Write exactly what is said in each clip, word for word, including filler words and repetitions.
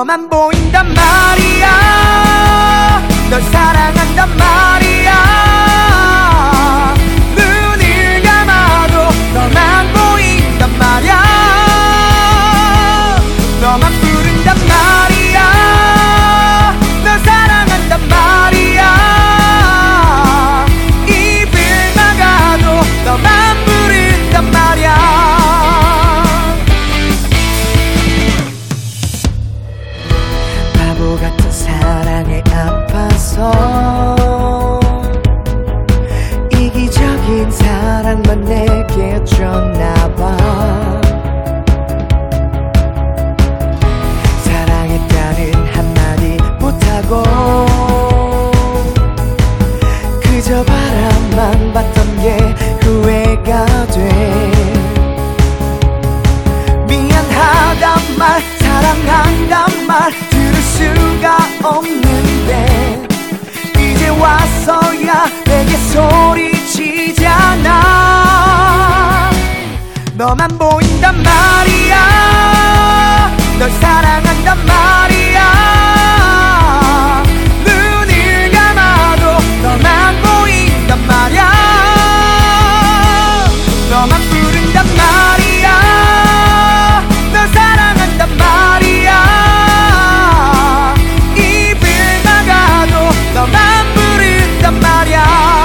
너만 보인단 말이야. 널 사랑한단 말이야. 눈을 감아도 너만 보인단 말이야. 너만 부른단 말이야. 널 사랑한단 말이야. 입을 막아도 너만 부른단 말이야. 바보 같은 사랑에 아파서 이기적인 사랑만 내게 줬나봐. 사랑했다는 한마디 못하고 그저 바람만 봤던 게 후회가 돼. 미안하단 말, 사랑한단 말 들을 수가 없는데 이제 와서야 내게 소리치잖아. 너만 보인단 말이야. 널 사랑한단 말이야. 눈을 감아도 너만 보인단 말이야. 너만 부른단 말이야. 널 사랑한단 말이야. 입을 막아도 너만 부른단 말이야.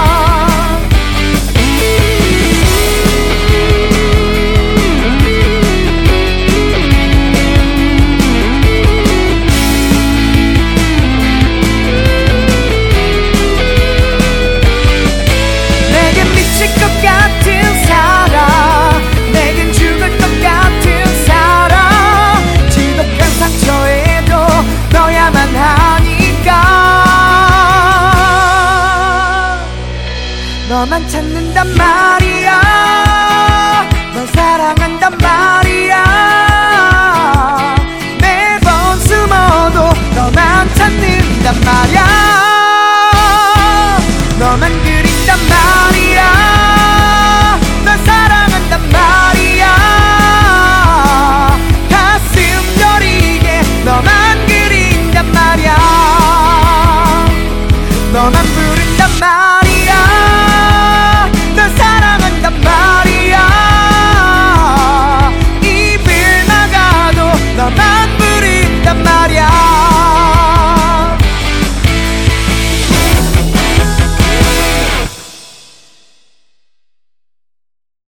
내겐 미칠 것 같은 사랑, 내겐 죽을 것 같은 사랑. 지독한 상처에도 너야만 하니까 너만 찾는단 말이야. 널 사랑한단 말이야. 매번 숨어도 너만 찾는단 말이야. 너만 그